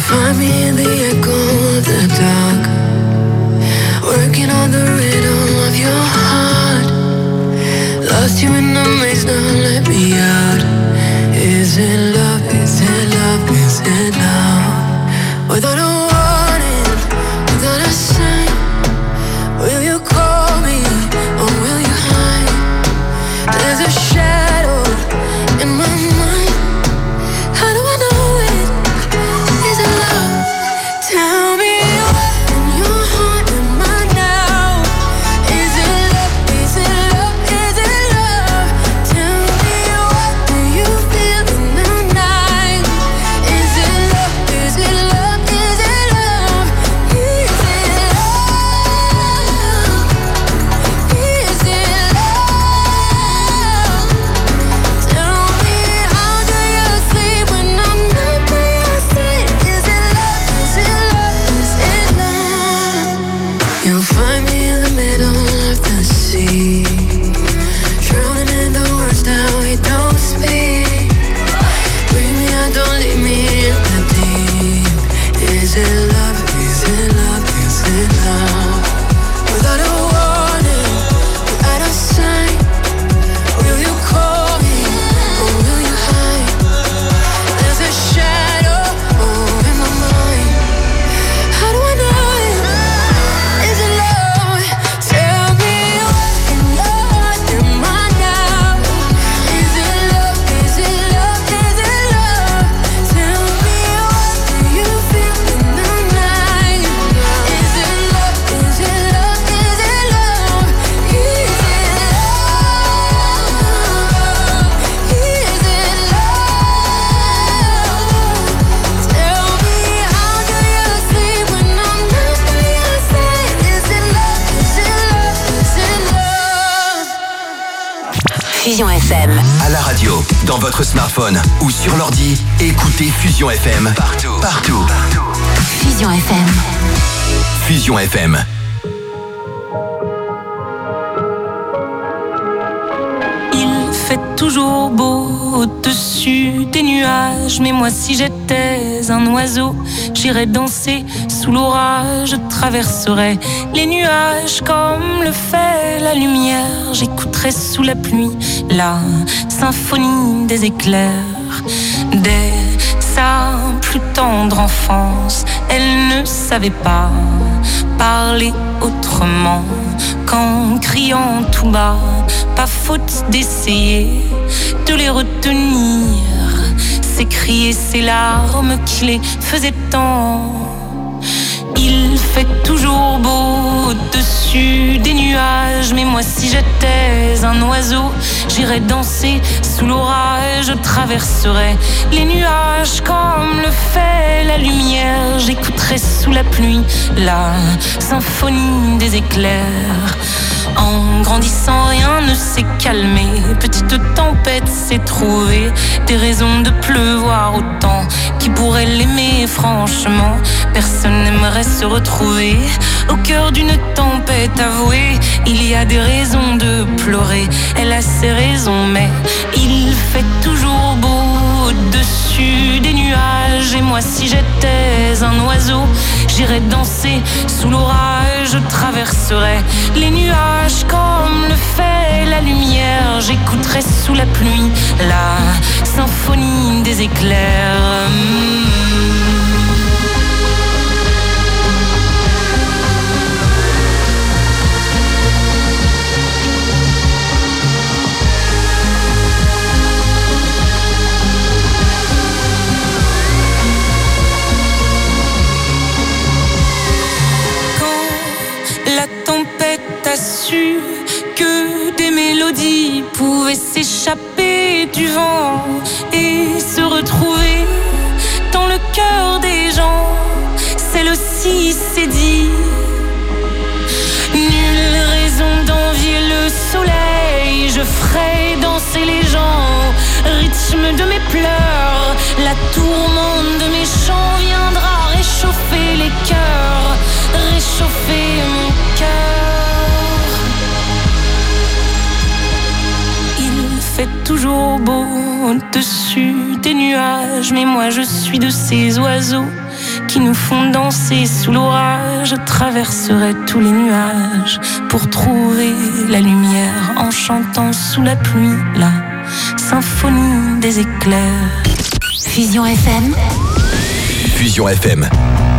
find me in the echo of the dark, working on the rhythm of your heart. Lost you in the maze, now let me out. Is it love, is it love, is it love? Without a warning, without a sign, will you call me or will you hide? There's a shadow in my mind. How do I know it? Is it love? Tell me what in your heart am I now? Is it love? Is it love? Is it love? Tell me what do you feel in the night? Is it love? Is it love? Is it love? Is it love? Is it love? Tell me how do you sleep when I'm not by your side? Is it love? Is it love? Is it love? You'll find me in the middle of the sea, drowning in the words that we don't speak. Bring me out, don't leave me in the deep. Is it love? Is it love? Is it love? Without a warning, without a sign, will you call me or will you hide? There's a shadow in my mind. How do I know it? Is it love? Tell me what in your heart am I now? Is it love? Is it love? Is it love? Tell me what do you feel in the night? Is it love? Is it love? Is it love? Is it love? Is it love? Tell me how do you sleep when I'm not by your side? Is it love? Is it love? Is it love? Fusion FM. À la radio, dans votre smartphone ou sur l'ordi, écoutez Fusion FM. Partout. Fusion FM. Fusion FM. Il fait toujours beau au-dessus des nuages, mais moi si j'étais un oiseau, j'irais danser sous l'orage, je traverserais les nuages comme le fait la lumière, j'écouterais sous la pluie la symphonie des éclairs. Dès sa plus tendre enfance, elle ne savait pas parler autrement qu'en criant tout bas. Pas faute d'essayer de les retenir, ces cris et ces larmes qui les faisaient tant. Il fait toujours beau au-dessus des nuages, mais moi si j'étais un oiseau, j'irais danser sous l'orage, je traverserais les nuages comme le fait la lumière, j'écouterais sous la pluie la symphonie des éclairs. En grandissant, rien ne s'est calmé. Petite tempête s'est trouvée, des raisons de pleuvoir autant. Qui pourrait l'aimer franchement? Personne n'aimerait se retrouver au cœur d'une tempête avouée. Il y a des raisons de pleurer, elle a ses raisons, mais il fait toujours beau au-dessus des nuages. Et moi si j'étais un oiseau, j'irais danser sous l'orage, je traverserais les nuages comme le fait la lumière, j'écouterais sous la pluie la symphonie des éclairs. Su que des mélodies pouvaient s'échapper du vent et se retrouver dans le cœur des gens. Celle aussi s'est dit, nulle raison d'envier le soleil, je ferai danser les gens au rythme de mes pleurs. La tourmente de mes chants viendra réchauffer les cœurs, réchauffer mon cœur. Fait toujours beau au-dessus des nuages, mais moi je suis de ces oiseaux qui nous font danser sous l'orage. Je traverserai tous les nuages pour trouver la lumière en chantant sous la pluie la symphonie des éclairs. Fusion FM. Fusion FM.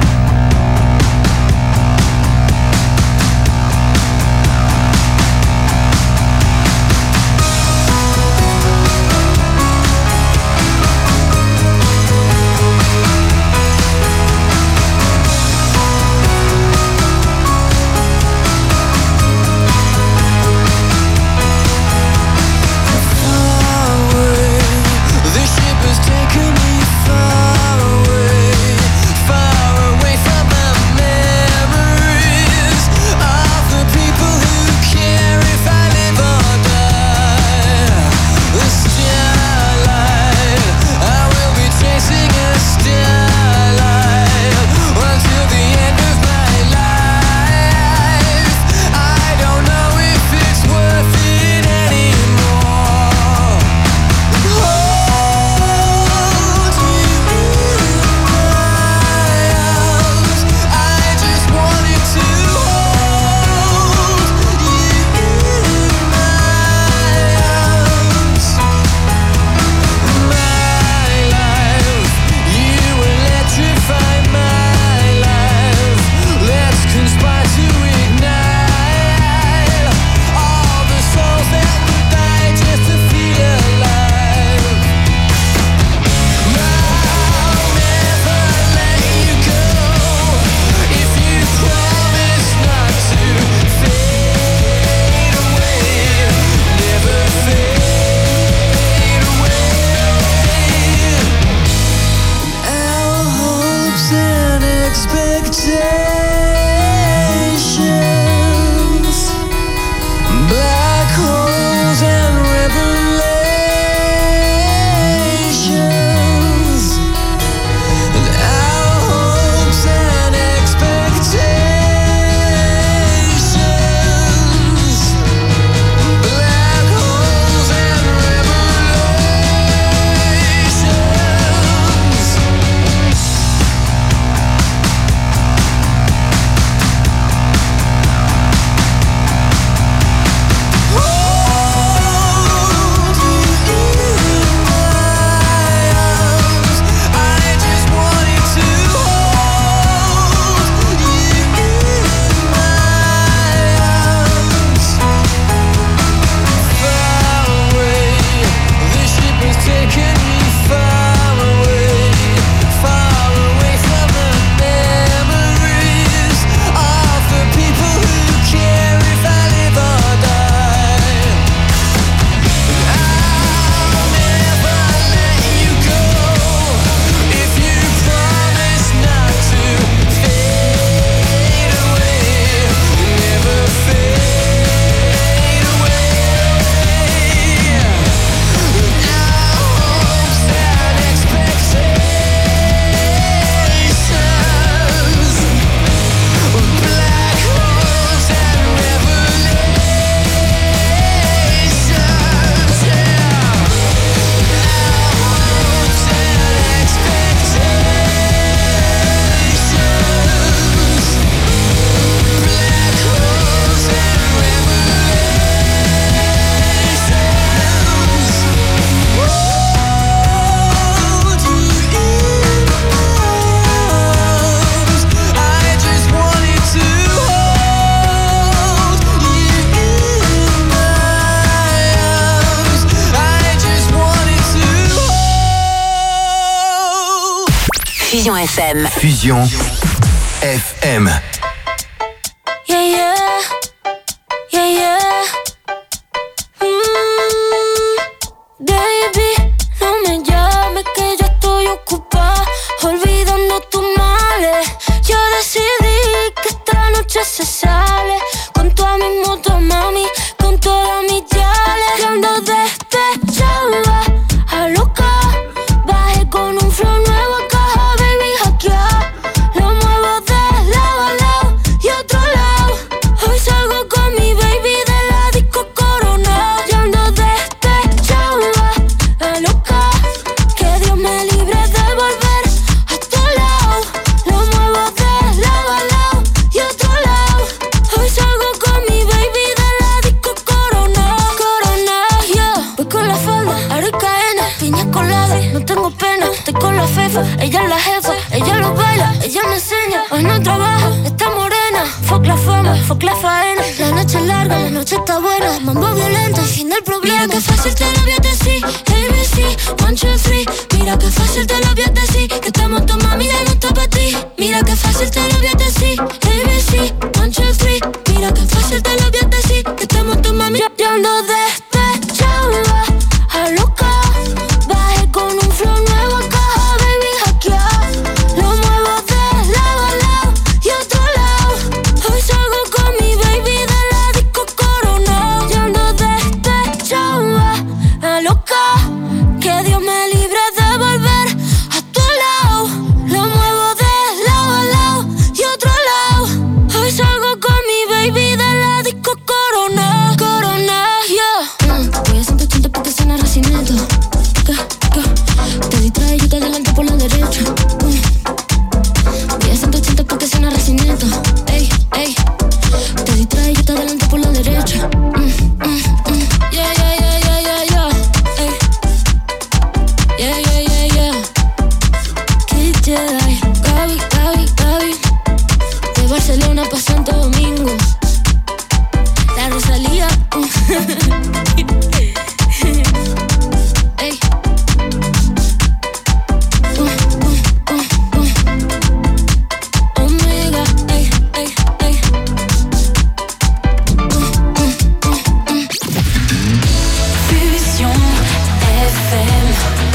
Fusion FM. Fusion FM. Yeah, yeah. Yeah, yeah. Baby, no me llames que yo estoy ocupada, olvidando tus males. Yo decidí que esta noche se sale con toda mi moto, mami, con todas mis yales. Que ando despechada, a loca. Bajé con un flow nuevo a caja, baby, hackear. Lo muevo de lado a lado y otro lado. ella me enseña. Hoy no trabaja, está morena. Fuck la fama, fuck la faena. La noche es larga, la noche está buena. Mambo violento, el fin del problema. Mira que fácil te lo voy a decir. ABC, 1, 2, 3. Mira que fácil te lo voy a decir. Que estamos tu mami, ya no está para ti. Mira que fácil te lo voy a decir. ABC, 1, 2, 3. Mira que fácil te lo voy a decir. Que estamos tu mami, ya ando despechada. A loca, bajé con un flow nuevo acá, baby, hackear. Lo muevo de lado a lado y otro lado. Hoy salgo con mi baby de la disco Corona. Yo ando despechada, a loca. Que Dios me libre de volver a tu lado. Lo muevo de lado a lado y otro lado. Hoy salgo con mi baby de la disco Corona. Corona, yeah. Voy a 180 porque suena Recinito. Te distrae y te adelanto por la derecha. Voy a 180 porque suena Recinito. Ey, ey. Te distrae y te adelanto por la derecha. Yeah, yeah, yeah, yeah, yeah, yeah. Ey. Yeah, yeah, yeah, yeah. Kid Jedi. Gaby, Gaby, Gaby. De Barcelona pa' Santo Domingo. La Rosalía. Ey. Omega, ey, ey, ey. Fusion FM.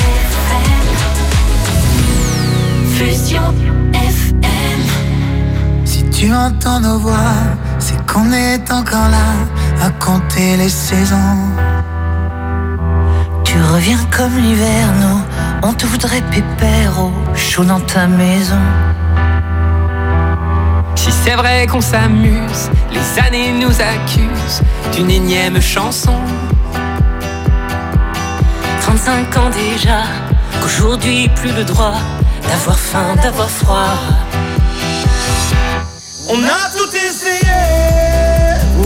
Fusion FM. Si tu entends nos voix, c'est qu'on est encore là à compter les saisons. Tu reviens comme l'hiver, nous, on te voudrait pépère au chaud dans ta maison. Si c'est vrai qu'on s'amuse, les années nous accusent d'une énième chanson. 35 ans déjà, qu'aujourd'hui plus le droit d'avoir faim, d'avoir froid. On a tout essayé, ou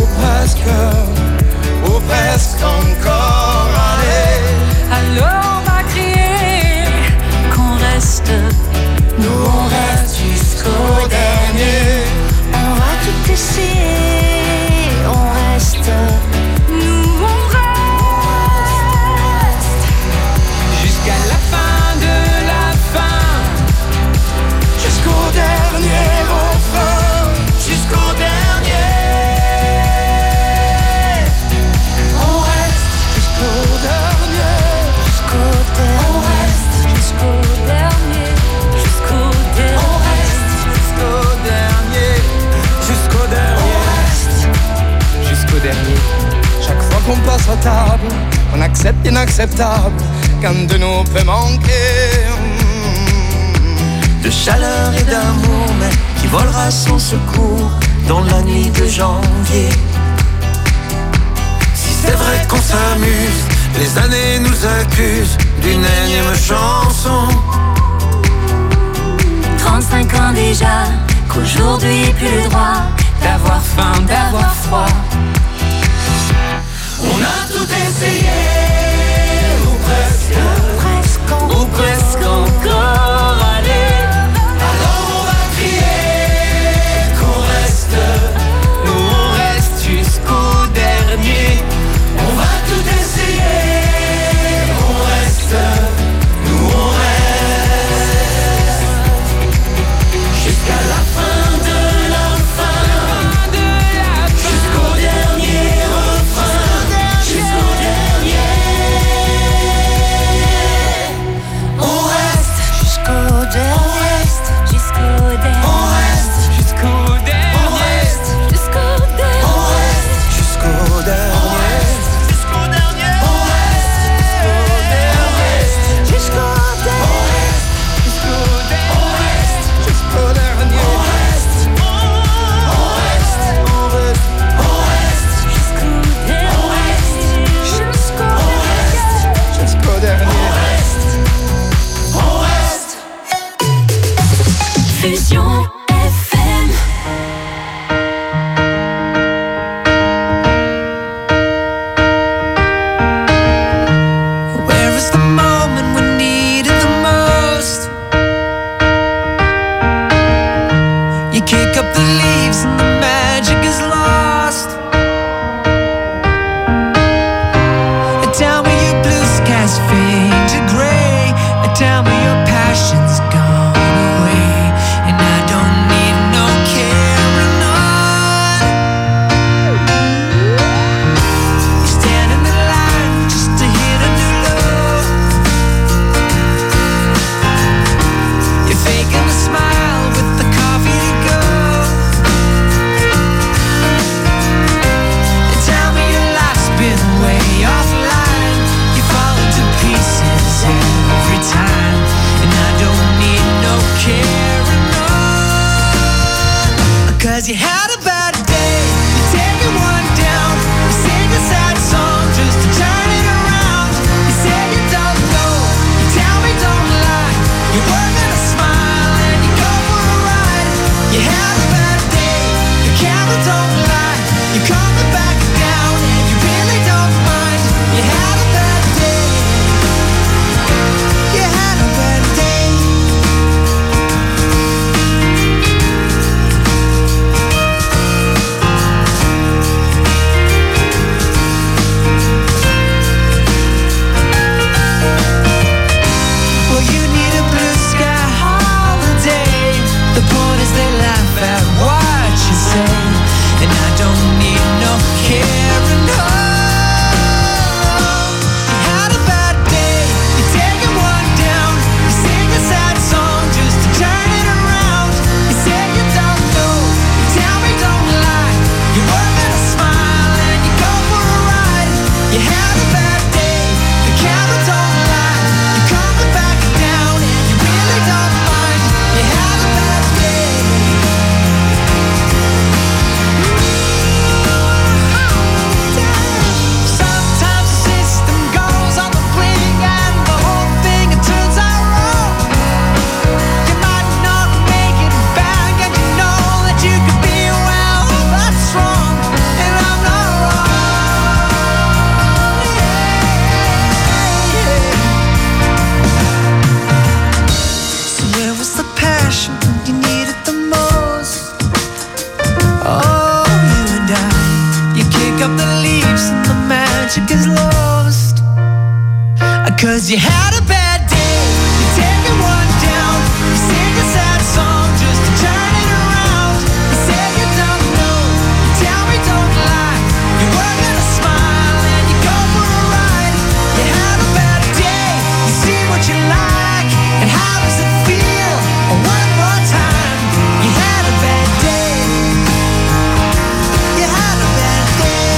presque encore, allez. Alors on va crier qu'on reste. Nous on reste jusqu'au dernier. On va tout essayer, on reste. Nous on reste Jusqu'à la fin de la fin. Jusqu'au dernier refrain. Jusqu'au dernier. On reste jusqu'au dernier. Jusqu'au dernier. On reste jusqu'au dernier, jusqu'au dernier. On reste jusqu'au dernier. Jusqu'au dernier. Jusqu'au dernier. Chaque fois qu'on passe à table, on accepte l'inacceptable. Qu'un de nous peut manquer. De chaleur et d'amour, mais qui volera sans secours dans la nuit de janvier. Si c'est vrai qu'on s'amuse, les années nous accusent d'une énième chanson. 35 ans déjà, qu'aujourd'hui plus le droit d'avoir faim, d'avoir froid. On a tout essayé, ou presque, Ou presque encore, allez. alors on va crier qu'on reste. Nous on reste jusqu'au dernier. On va tout essayer, on reste. Nous on reste. Jusqu'à la fin de la fin. Jusqu'au dernier refrain. Jusqu'au dernier. On reste. Jusqu'au dernier. Jusqu'au dernier. On reste. Jusqu'au On dernier. reste. Jusqu'au dernier. On reste. Jusqu'au dernier. Jusqu'au dernier. On reste. Jusqu'au dernier. Jusqu'au dernier. Jusqu'au dernier. On reste. On reste. On reste. On reste. Jusqu'au dernier. Jusqu'au dernier. On reste. Fusion FM. Where is the moment we needed the most? kick up the leaves and the magic is lost. And tell me your blue skies fade to gray, and tell me your passion's gone away, and I don't need no carrying on. You stand in the line just to hit a new low. You're faking a smile with the coffee to go. And tell me your life's been way offline. You fall into pieces every time, and I don't need no carrying on. 'Cause you had a bad day, you're taking one down. You sing a sad song just to turn it around. You say you don't know, you tell me don't lie. You work on a smile and you go for a ride. You had a bad day, the camera don't lie. You calm it back down and you really don't mind. You had a bad day. You had a bad day. Well, you need a blue sky holiday. The point is they laugh at what you say, and I don't need no carrying on. You had a bad day, you're taking one down. You sing a sad song just to turn it around. You say you don't know, you tell me don't lie. You work on a smile and you go for a ride. You had a bad day, the camera don't lie. You calm it back down and you really don't mind. You had a bad day. Sometimes the system goes on the blink and the whole thing it turns out wrong. You might not make it back and you know that you could be well, that's wrong, and I'm not wrong. So where was the passion when you needed the most? Oh, you and I, you kick up the leaves and the magic is lost. 'Cause you had a bad day, you're taking one down. You sing a sad song just to turn it around. You say you don't know, you tell me don't lie. You work on a smile and you go for a ride. You had a bad day, you see what you like, and how does it feel? One more time, you had a bad day. You had a bad day.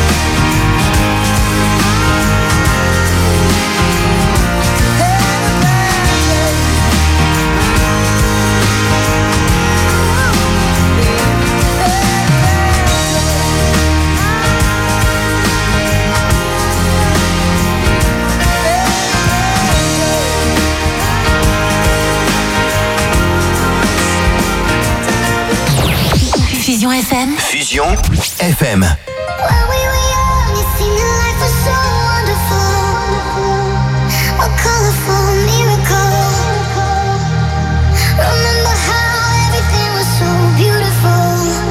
Had a bad day. Fusion FM. Fusion FM. When we were young, it seemed that life was so wonderful, a colorful miracle. Remember how everything was so beautiful.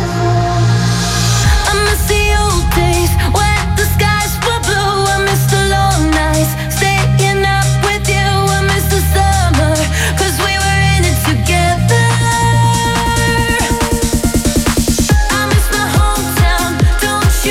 I miss the old days when the skies were blue. I miss the long nights staying up with you. I miss the summer 'cause we were in it together. I miss my hometown, don't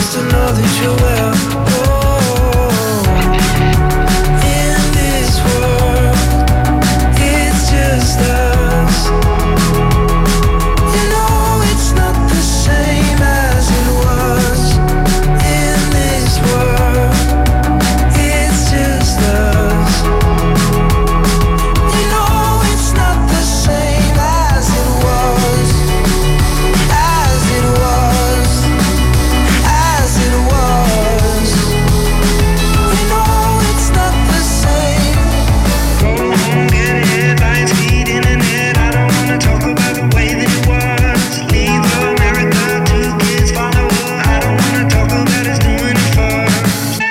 just to know that you're well. In this world, it's just us. You know it's not the same as it was. In this world, it's just us. You know it's not the same as it was. As it was. As it was. You know it's not the same. Go home, get headlines, feed internet. I don't wanna talk about the way that it was. Leave America, 2 kids follow her. I don't wanna talk about us doing it first.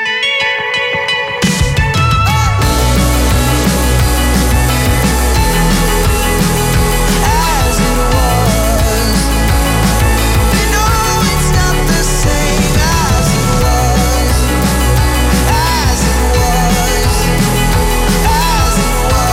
As it was. You know it's not the same as it was. As it was. As it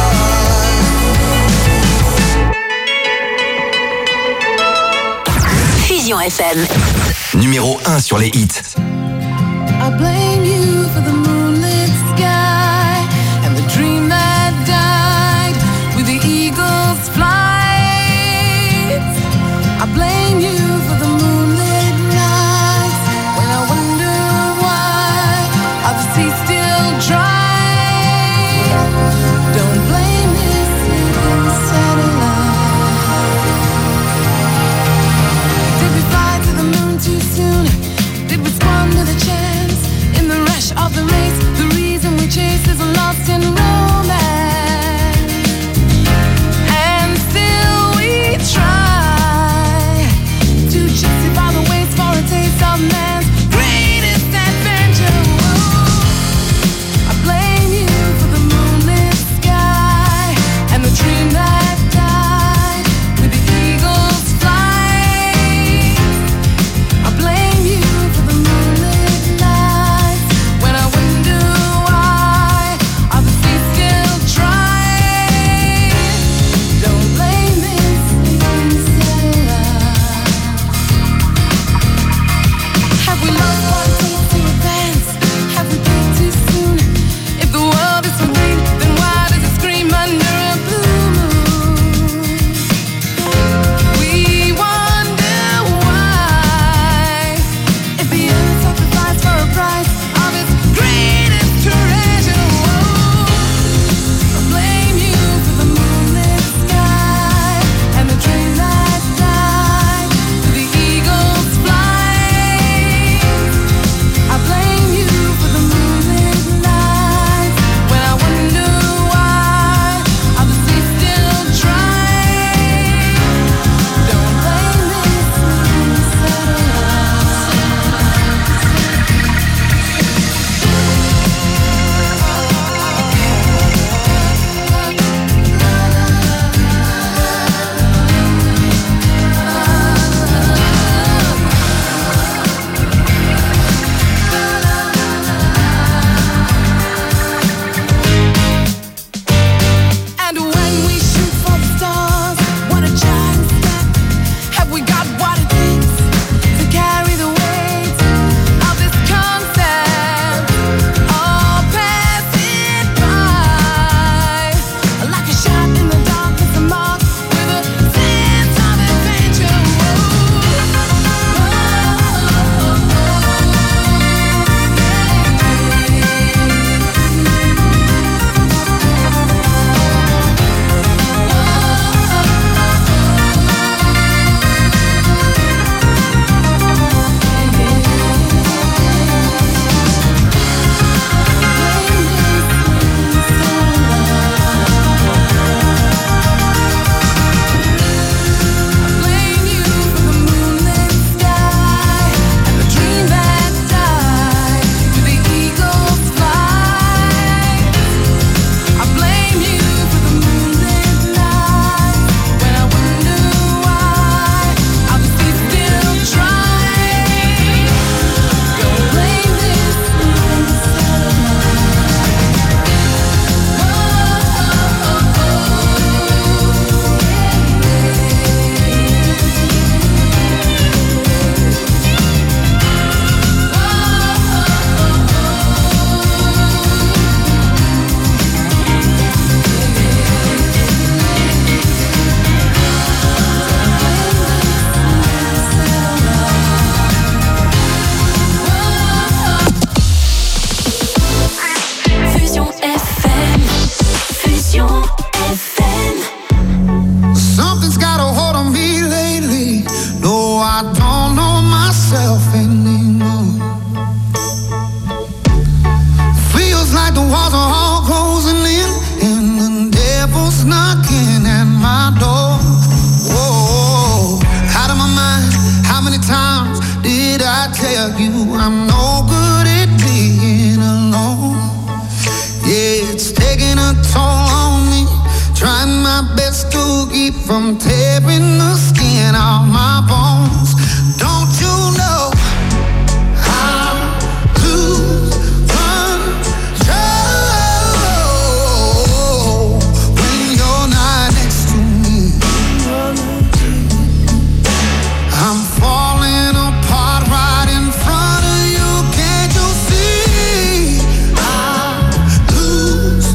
was. Fusion FM. Numéro 1 sur les hits. I blame you for the moonlit sky and the dream that died with the eagle's flight. I blame you for the moonlit nights when I wonder why are the seas still dry. Don't blame this sleeping satellite. Did we fly to the moon too soon? Did we squander the chance in the rush of the race? The reason we chase is lost in romance, and still we try to justify the waste for a taste of man's greatest adventure. Ooh, I blame the walls are all closing in, and the devil's knocking at my door. Whoa, out of my mind. How many times did I tell you I'm no good at being alone? Yeah, it's taking a toll on me, trying my best to keep from tearing the skin off my bones. Don't you know I lose control when you're not next to me? I'm falling apart right in front of you. Can't you see? I lose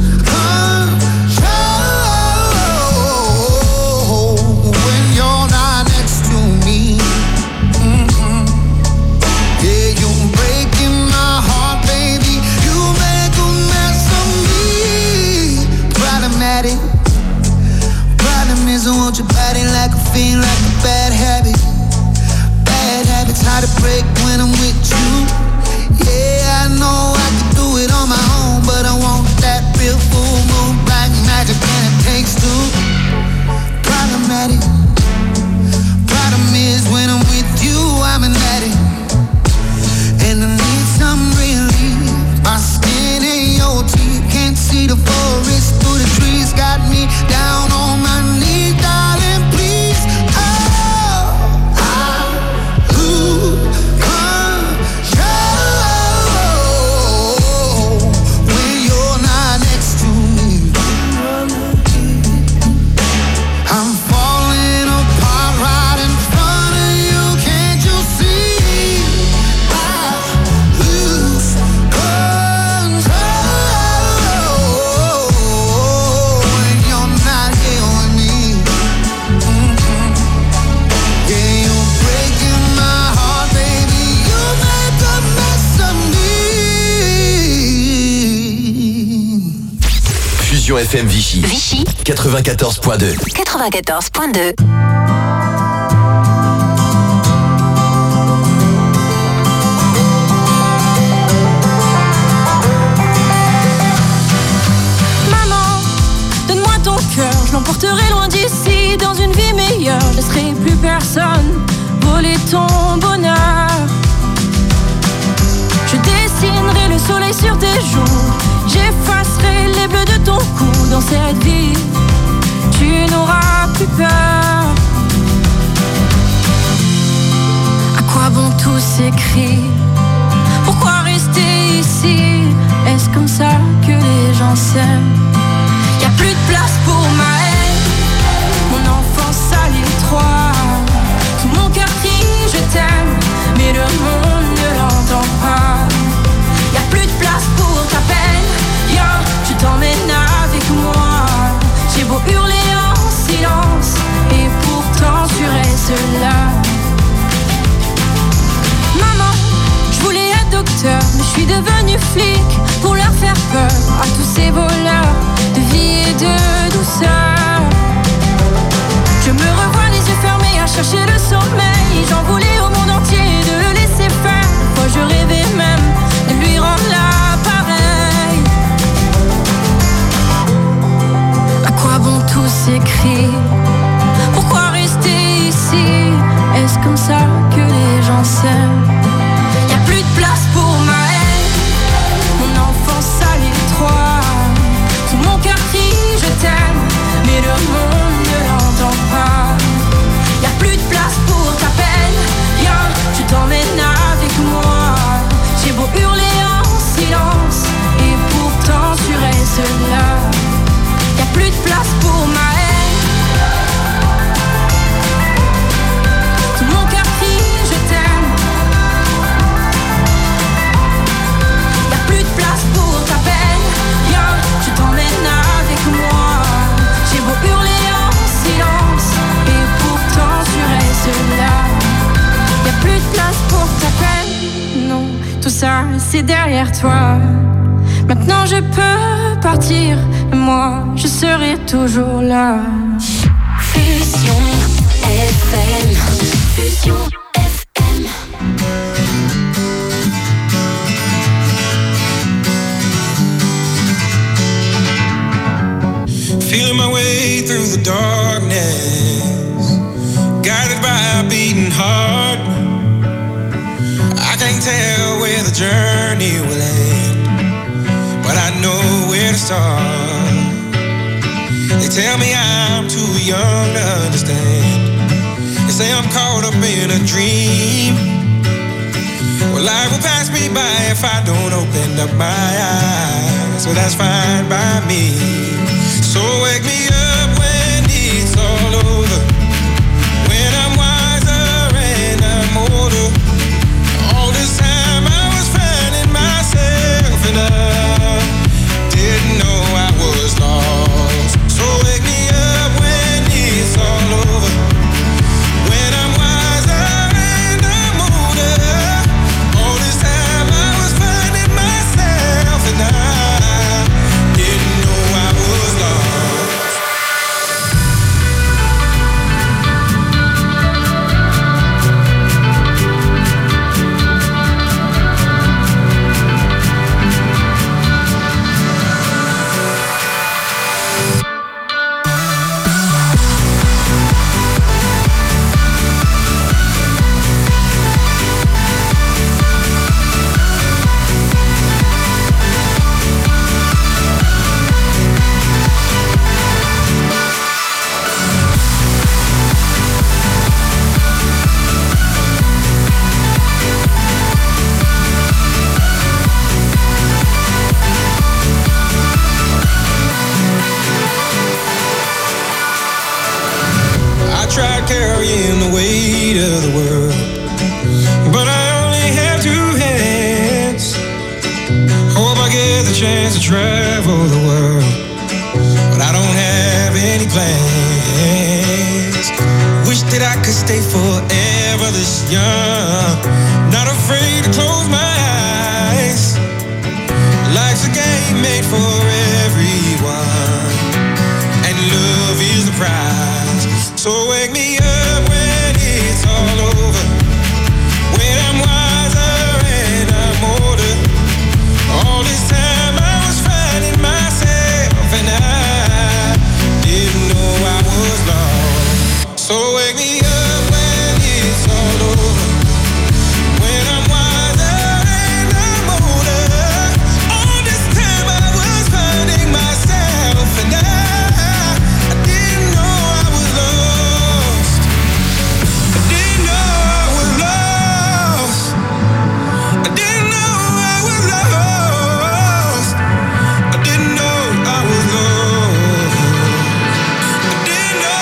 control when you're not next to me. Yeah, you're breaking my heart, baby. You make a mess of me. Problematic. Problem is I want your body like a fiend, like a bad habit. Bad habits hard to break when I'm with you. Yeah, I know I can do it on my own, but I want that real full moon black magic, and it takes two. Problematic. Problem is when I'm with you, I'm an addict, and I need some relief. My skin ain't your teeth, can't see the forest through the trees. Got me down on my knees, darling, please. Oh, I lose control when you're not next to me. I'm falling apart right in front of you. Can't you see? I lose control when you're not here with me. Yeah, you're breaking my heart, baby. You make a mess of me. Fusion FM Vichy. Vichy 94.2. 94.2. Maman, donne-moi ton cœur, je l'emporterai loin d'ici, dans une vie meilleure. Je laisserai plus personne voler ton bonheur. Je dessinerai le soleil sur tes joues, j'effacerai les bleus de ton cou. Dans cette vie, tu n'auras plus peur. À quoi bon tous ces cris? Pourquoi rester ici? Est-ce comme ça que les gens s'aiment? Y'a plus de place pour ma haine, mon enfance à l'étroit. Tout mon cœur crie je t'aime, mais le monde ne l'entend pas. Y'a plus de place pour ta peine, viens, je t'emmène avec moi. J'ai beau hurler en silence, et pourtant tu restes là. Maman, je voulais être docteur, mais je suis devenue flic pour leur faire peur à tous ces voleurs de vie et de douceur. Je me revois les yeux fermés à chercher le sommeil. J'en voulais au monde entier de le laisser faire. Moi je rêvais même de lui rendre l'appareil. À quoi bon tous ces cris? Pourquoi rester ici? Est-ce comme ça que les gens s'aiment? Y'a plus de place pour ma haine, mon enfance à l'étroit. Tout mon cœur crie je t'aime, mais le monde ne l'entend pas. Y'a plus de place pour ta peine, viens, je t'emmène avec moi. J'ai beau hurler en silence, et pourtant tu restes là. Y'a plus de place pour ma haine, tout mon cœur crie je t'aime. Y'a plus de place pour ta peine, viens, je t'emmène avec moi. J'ai beau hurler en silence, et pourtant tu restes là. Y'a plus de place pour ta peine, non, tout ça c'est derrière toi. Maintenant je peux partir, moi je serai toujours là. Fusion FM. Fusion FM. Feeling my way through the darkness, guided by a beating heart. I can't tell where the journey will end, but I know where to start. They tell me I'm too young to understand. They say I'm caught up in a dream. Well, life will pass me by if I don't open up my eyes. So that's fine by me. So wake me up when it's all over, when I'm wiser and I'm older. All this time I was finding myself and I didn't know I was lost. So wake me up when it's all over, when I'm wiser and I'm older. All this time I was finding myself and I didn't know I was lost. Tried carrying the weight of the world, but I only have two hands. Hope I get the chance to travel the world, but I don't have any plans. Wish that I could stay forever this young, not afraid to close my eyes. Life's a game made for everyone, and love is the prize. So wake me up when it's all over, when I'm wiser and I'm older. All this time I was finding myself and I didn't know I was lost. So wake me up when it's all over, when I'm wiser and I'm older. All this time I was finding myself and I didn't know I was lost. I didn't know I was lost. I didn't know I was lost. I didn't know I was lost. I didn't know.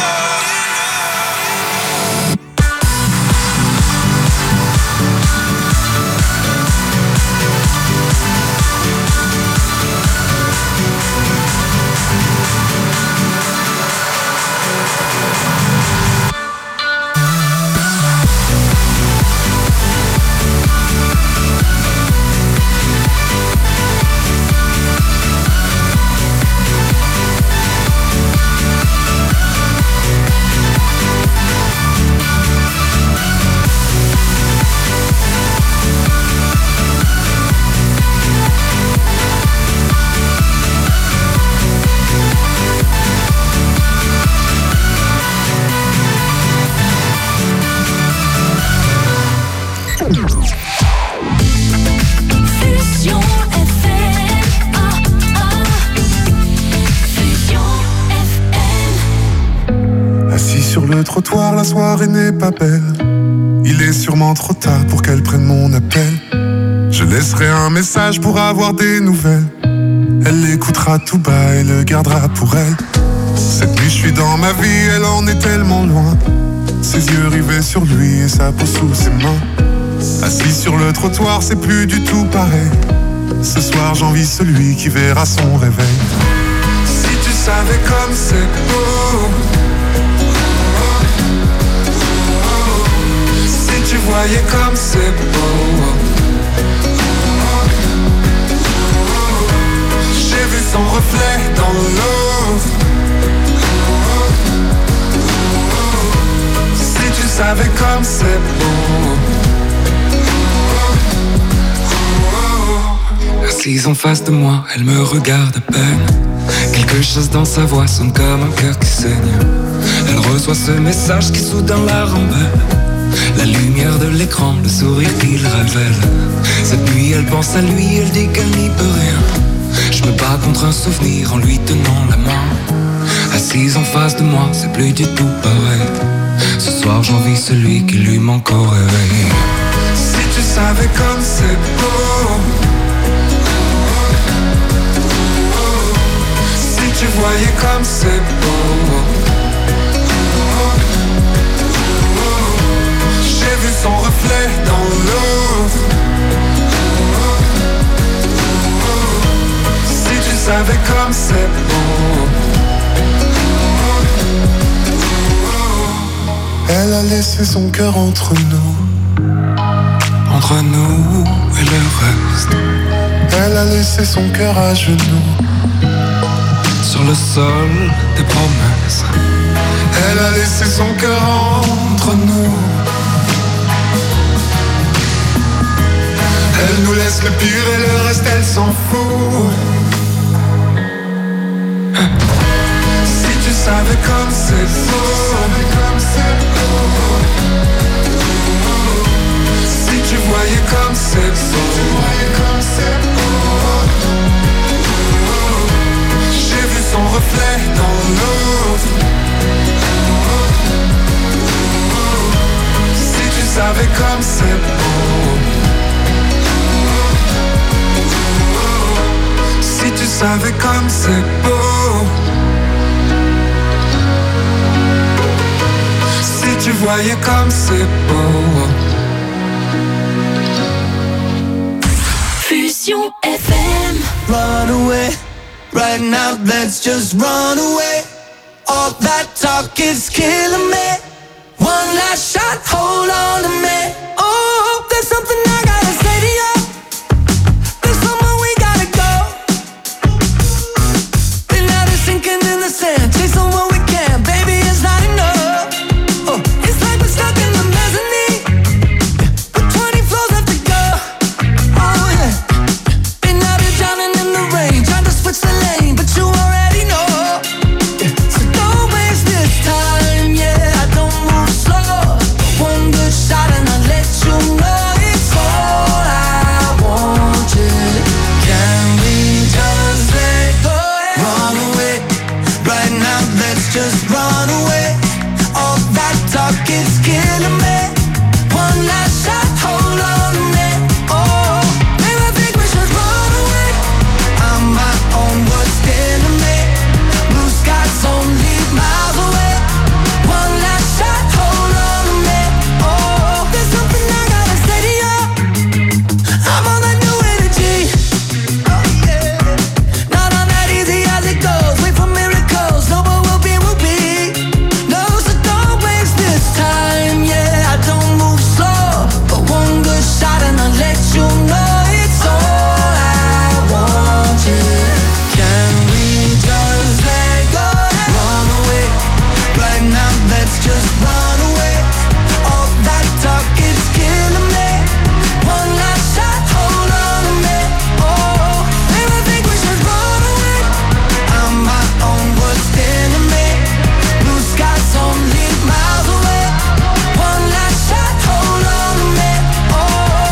Fusion FM. Fusion FM. Assis sur le trottoir, la soirée n'est pas belle. Il est sûrement trop tard pour qu'elle prenne mon appel. Je laisserai un message pour avoir des nouvelles. Elle l'écoutera tout bas et le gardera pour elle. Cette nuit je suis dans ma vie, elle en est tellement loin. Ses yeux rivés sur lui et sa peau sous ses mains. Assis sur le trottoir, c'est plus du tout pareil. Ce soir j'envie celui qui verra son réveil. Si tu savais comme c'est beau, si tu voyais comme c'est beau. J'ai vu son reflet dans l'eau. Si tu savais comme c'est beau. Assise en face de moi, elle me regarde à peine. Quelque chose dans sa voix sonne comme un cœur qui saigne. Elle reçoit ce message qui soudain la rembelle. La lumière de l'écran, le sourire qu'il révèle. Cette nuit elle pense à lui, elle dit qu'elle n'y peut rien. Je me bats contre un souvenir en lui tenant la main. Assise en face de moi, c'est plus du tout pareil. Ce soir j'envie celui qui lui manque au réveil. Si tu savais comme c'est beau, si tu voyais comme c'est beau. J'ai vu son reflet dans l'eau. Si tu savais comme c'est beau. Elle a laissé son cœur entre nous Et le reste. Elle a laissé son cœur à genoux sur le sol des promesses. Elle a laissé son cœur entre nous. Elle nous laisse le pire et le reste elle s'en fout. Si tu savais comme c'est beau. Si tu voyais comme c'est beau. J'ai vu son reflet dans l'eau. Si tu savais comme c'est beau. Si tu savais comme c'est beau. Si tu voyais comme c'est beau. Fusion FM. Run away, right now let's just run away. All that talk is killing me. One last shot, hold on to me. Oh, there's something I gotta say to you. There's somewhere we gotta go. Been out of sinking in the sand, chasing what we can. Baby, it's not enough. Oh, it's like we're stuck in the mezzanine, but 20 floors left to go. Oh yeah. Been out here drowning in the rain, trying to switch the lane, but you already know. Yeah. So don't waste this time, yeah. I don't move slow. One good shot and I'll let you know it's all I want. Yeah. Can we just let go? Run away, right now let's just run away. All that talk is killing me. One last shot, hold on to me. Oh, maybe I think we should run away. I'm my own worst enemy. Blue skies only miles away. One last shot, hold on to me. Oh, there's something I gotta say to you. I'm on that new energy. Oh yeah, not on that easy as it goes. Wait for miracles. No, but we'll be. No, so don't waste this time. Yeah, I don't move slow, but one good shot and I'll let you know it's all I want. Yeah. Can we just let go? Run away, right now let's just run away. All that talk is killing me. One last shot, hold on to me. Oh, maybe I think we should run away. I'm my own worst enemy. Blue skies only miles away. One last shot, hold on to me. Oh,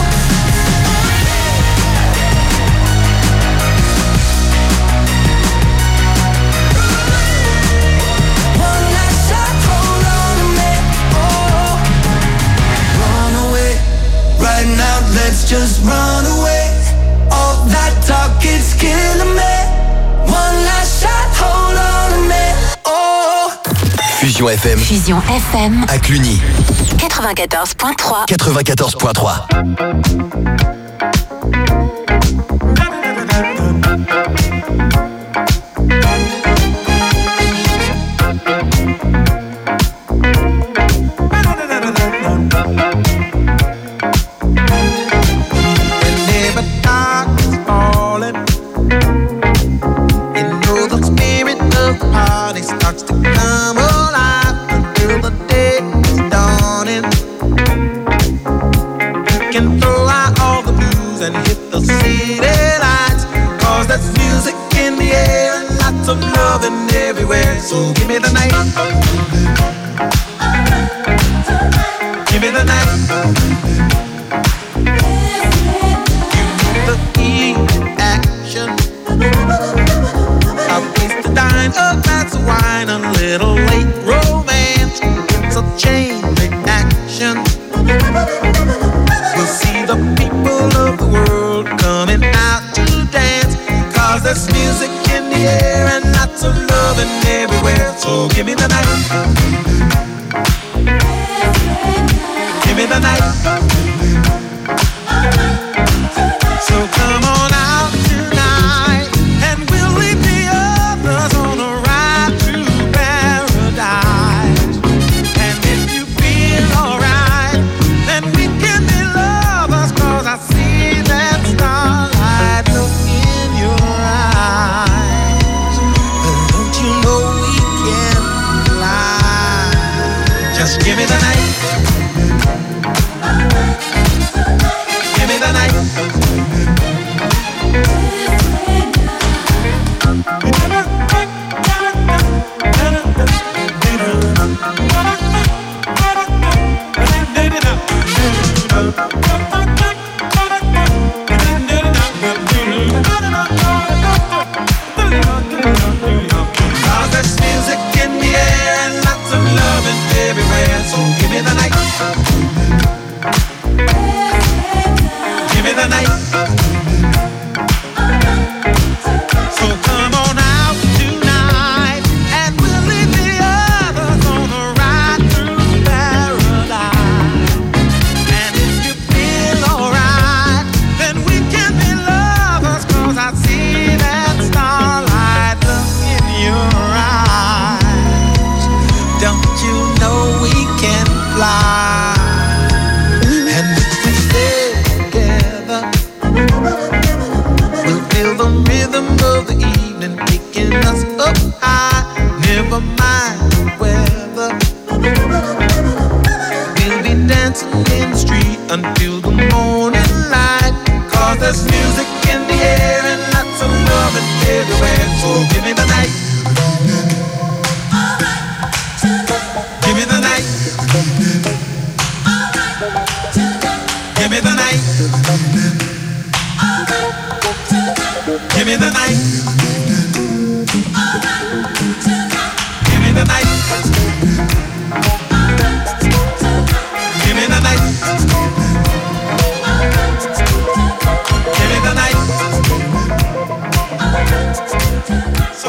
one last shot, hold on to me. Oh, run away, right now let's just run away. All that talk is killing me. One last shot, hold on to me. Oh. Fusion FM Fusion FM à Cluny 94.3. 94.3. Whenever dark is falling, you know the spirit of the party starts to come alive until the day is dawning. You can throw out all the blues and hit the city lights, 'cause there's music in the air and lots of loving everywhere. So give me the night. Give me the night. The key action. A place to dine, a glass of wine, a little late romance. So chain reaction. We'll see the people of the world coming out to dance. Cause there's music in the air and lots of loving everywhere. So give me the night. Give me the night. So come on out tonight and we'll leave the others on a ride to paradise. And if you feel alright, then we can be lovers. Cause I see that starlight look in your eyes. But don't you know we can fly? Just give me the night. Give me the night. Cause there's music in the air and lots of loving everywhere. So give me the night. Give me the night. So come on out tonight and we'll leave the others on a ride through paradise. And if you feel alright, then we can be lovers. Cause I see that starlight look in your eyes. Don't you know we can fly? And if we stay together, we'll feel the rhythm of the evening taking us up high. Never mind the weather. We'll be dancing in the street until the morning light. Cause there's music in the air and lots of loving everywhere. So give me the night. Give me the night. Give me the night. Give me the night. Give me the night. Give me the night. Give me the night. So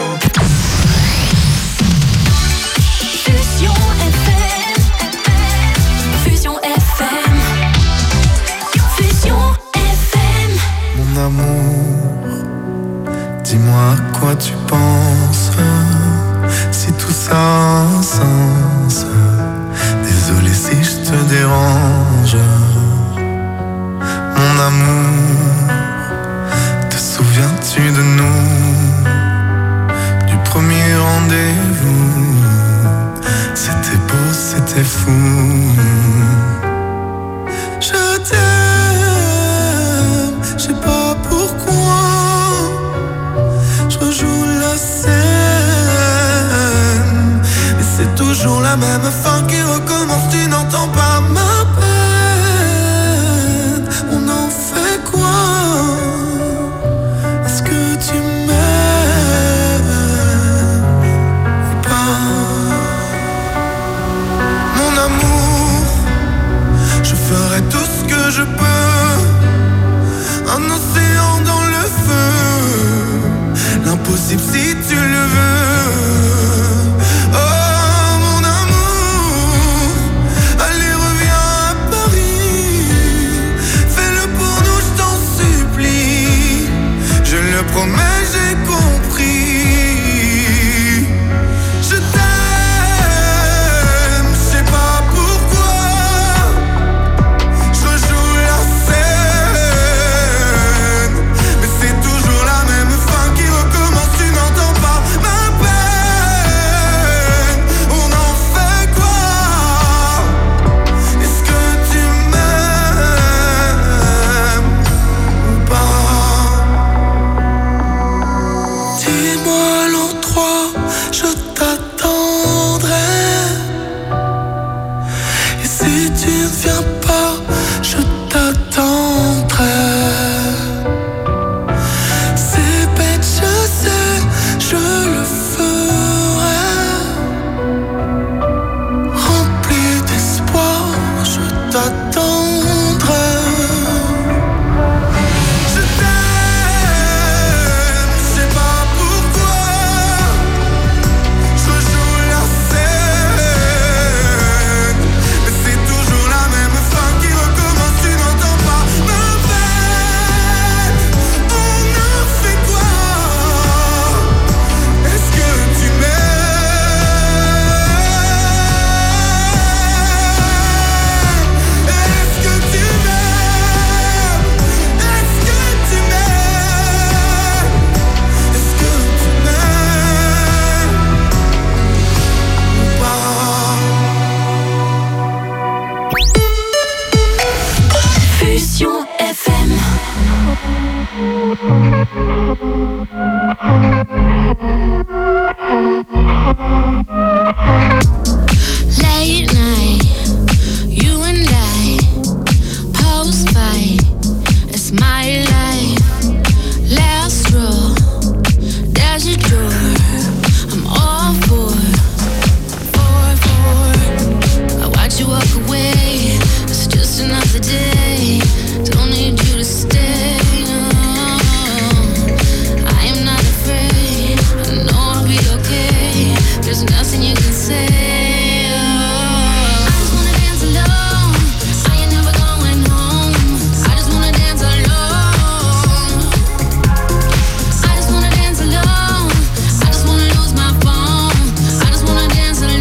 Fusion FM. Fusion FM. Fusion FM. Mon amour, dis-moi à quoi tu penses. Si tout ça a un sens. Désolé si je te dérange. Mon amour, te souviens-tu de nous? Du premier rendez-vous. C'était beau, c'était fou. Je t'aime, je sais pas pourquoi. Je rejoue la scène, mais c'est toujours la même fin qui recommence. Tu n'entends pas ma peine. On en fait quoi? Est-ce que tu m'aimes ou pas? Mon amour, je ferai tout ce que je peux. Un océan dans le feu, l'impossible si tu le veux. Oh mon amour, allez reviens à Paris. Fais-le pour nous, je t'en supplie. Je le promets, j'ai compris. Je t'aime, je sais pas pourquoi. Je rejoue la scène, mais c'est toujours la même fin qui recommence. Tu n'entends pas ma peine. dis-moi l'endroit, je t'attendrai. Et si tu ne viens pas, je t'attendrai. C'est bête, je sais, je le ferai. Rempli d'espoir, je t'attendrai. Je t'aime, je sais pas pourquoi. Je joue la scène, mais c'est toujours la même fin qui recommence, tu n'entends pas ma peine. On a fait quoi? Est-ce que tu m'aimes? Est-ce que tu m'aimes? Est-ce que tu m'aimes? Est-ce que tu m'aimes ou pas? Fusion FM. Late night, you and I, post fight, it's my life. Last row, there's your door. I'm all for. I watch you walk away. It's just another day. Don't need you to stay. No. I am not afraid. I know I'll be okay. There's nothing you can say. I just wanna dance alone. I ain't never going home. I just wanna dance alone. I just wanna dance alone. I just wanna lose my phone. I just wanna dance alone.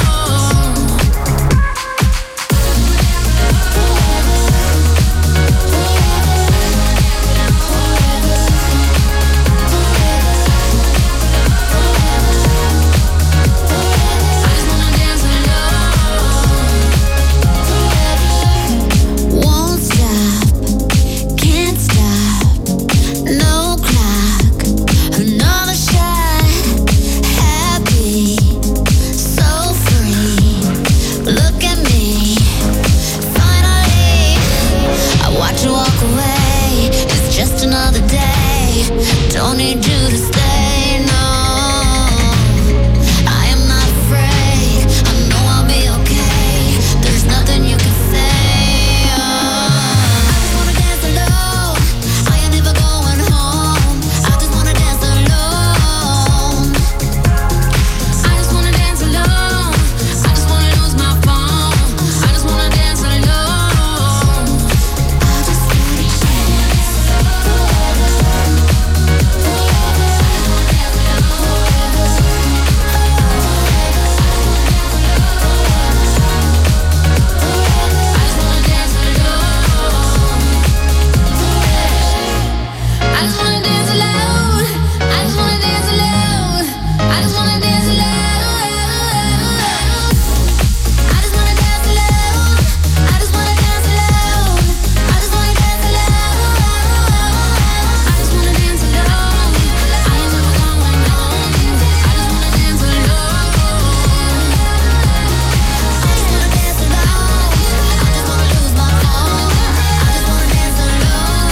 Won't stop, can't stop, no clock, another shot, happy, so free, look at me, finally, I watch you walk away, it's just another day, don't need you to stay, no, I am not afraid, I know I'll be okay, there's nothing you can say. I just wanna dance alone. I ain't never going home. I just wanna dance alone. I just wanna dance alone. I just wanna lose my phone. I just wanna dance alone. I just wanna dance I just wanna dance alone. I just wanna dance alone. I just wanna dance alone. I just wanna dance alone. I just wanna dance alone. I just wanna dance alone. I just wanna dance alone. I ain't never going home. I just wanna dance alone. I just wanna dance alone. I just wanna lose my phone. I just wanna dance alone.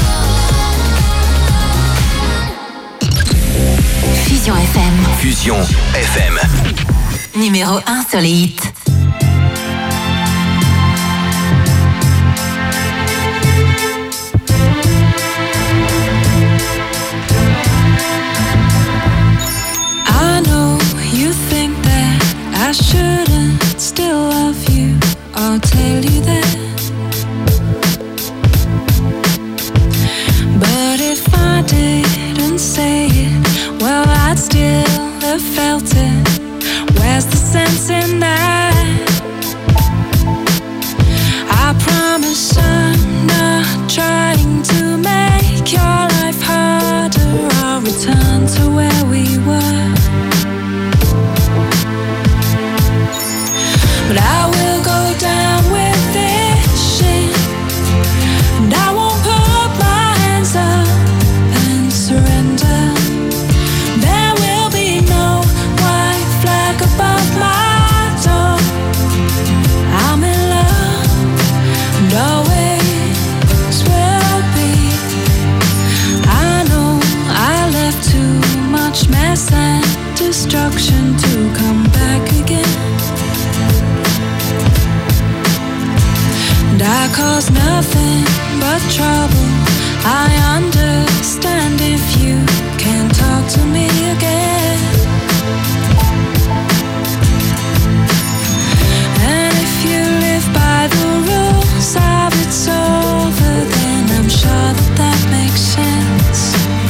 Fusion FM. Fusion FM. Numéro 1 sur les hits. I know you think that I shouldn't still love you. I'll tell you that. But if I didn't say it, well, I'd still have felt it. Where's the sense in that? I promise I'm not trying to make your life harder. I'll return to where we were. But I will go down with this shit, and I won't put my hands up and surrender. There will destruction to come back again. And I cause nothing but trouble. I understand if you can't talk to me again. And if you live by the rules of it's over, then I'm sure that makes sense.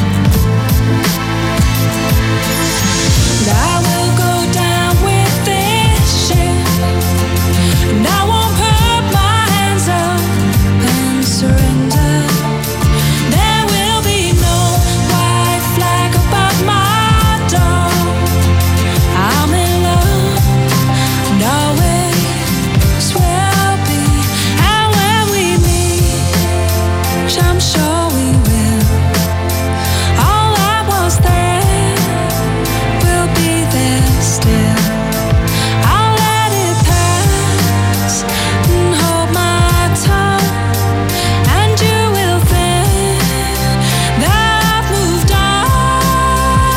And I will go down with this ship, and I won't put my hands up and surrender. There will be no white flag above my door. I'm in love, and always will be. And when we meet, I'm sure we will. All that was there will be there still. I'll let it pass and hold my tongue, and you will think that I've moved on.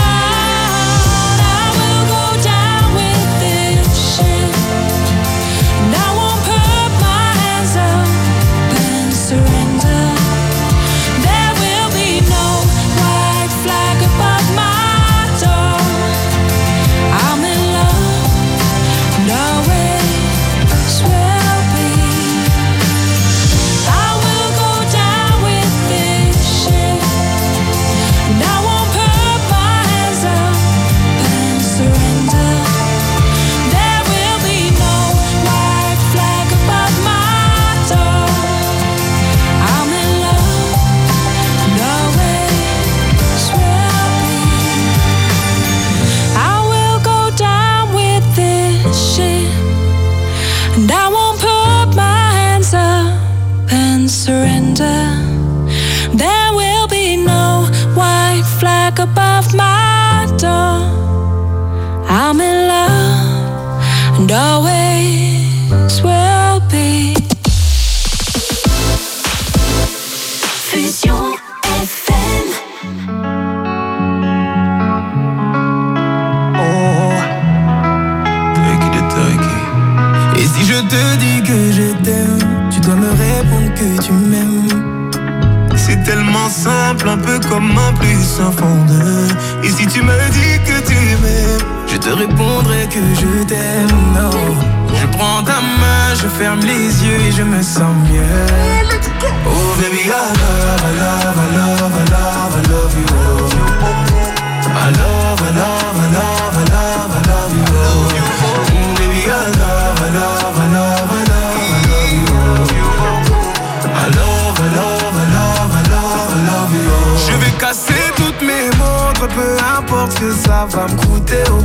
I will go down with this ship, and I won't put my hands up and surrender. There will be no white flag above my door. I'm in love, and always will be. I will go down with this ship, and I won't put my hands up and surrender. There will be no white flag above my door. I'm in love, and always will be. I will go down with this ship, and I won't put my hands up and surrender. There will be no white flag above my door. I'm in love, and always will be. Fusion FM. Et si je te dis que je t'aime, tu dois me répondre que tu m'aimes. C'est tellement simple, un peu comme un plus un fond de. Et si tu me dis que tu m'aimes, je te répondrai que je t'aime. Oh. Je prends ta main, je ferme les yeux et je me sens mieux. Oh baby, I love, I love, I love, I love, I love you. I love, I love, I love, I love, I love you. Baby, I love, I love, I love, I love, I love you. I love, I love, I love, I love, I love you. Je vais casser toutes mes montres, peu importe ce que ça va me coûter. Oh.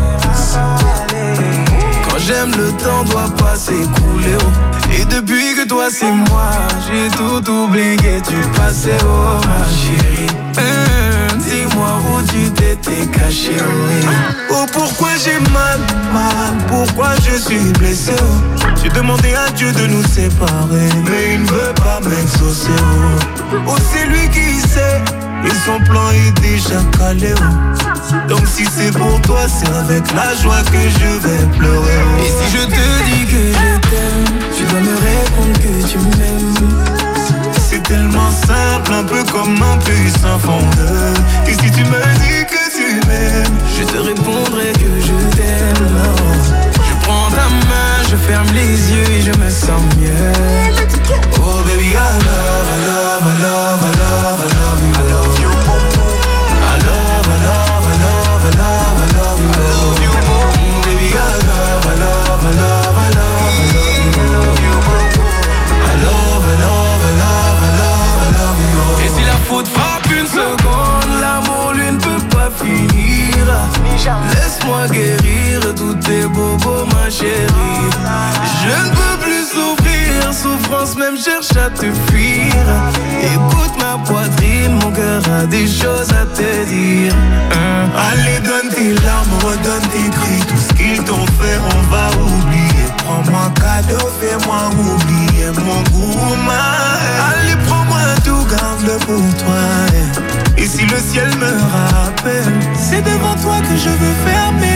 Quand j'aime, le temps doit pas s'écouler. Oh. Et depuis que toi c'est moi, j'ai tout oublié du passé. Oh ma chérie, dis-moi où tu t'étais caché. Oh pourquoi j'ai mal, pourquoi je suis blessé. Oh. J'ai demandé à Dieu de nous séparer, mais il ne veut pas m'exaucer. Oh c'est lui qui sait, et son plan est déjà calé. Oh. Donc si c'est pour toi, c'est avec la joie que je vais pleurer. Oh. Et si je te dis que je t'aime, tu dois me répondre que tu m'aimes. C'est tellement simple, un peu comme un puissant fondeur. Et si tu me dis que tu m'aimes, je te répondrai que je t'aime. Oh. Je prends ta main, je ferme les yeux et je me sens mieux. Oh baby, I love, I love, I love, I love, I love you. I love you. I love, I love, I love, I love, I love you. I love you. Baby, I love, I love, I love, I love, I love you. I love, I love, I love, I love, I love you. Et si la faute frappe une seconde, l'amour lui ne peut pas finir. Laisse-moi guérir tous tes bobos, ma chérie. Je ne peux plus souffrir, souffrance même cherche à te fuir. Écoute ma poitrine, mon cœur a des choses à te dire. Allez, donne tes larmes, redonne tes cris. Tout ce qu'ils t'ont fait, on va oublier. Prends-moi cadeau, fais-moi oublier mon goût. Allez, prends-moi tout, garde-le pour toi. Et si le ciel me rappelle, C'est devant toi que je veux fermer